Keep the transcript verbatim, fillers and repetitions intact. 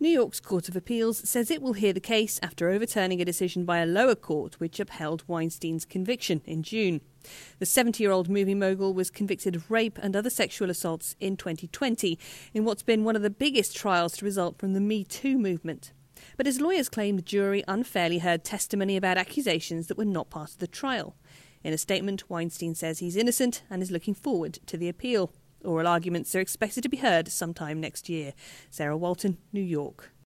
New York's Court of Appeals says it will hear the case after overturning a decision by a lower court which upheld Weinstein's conviction in June. The seventy-year-old movie mogul was convicted of rape and other sexual assaults in twenty twenty in what's been one of the biggest trials to result from the Me Too movement. But his lawyers claim the jury unfairly heard testimony about accusations that were not part of the trial. In a statement, Weinstein says he's innocent and is looking forward to the appeal. Oral arguments are expected to be heard sometime next year. Sarah Walton, New York.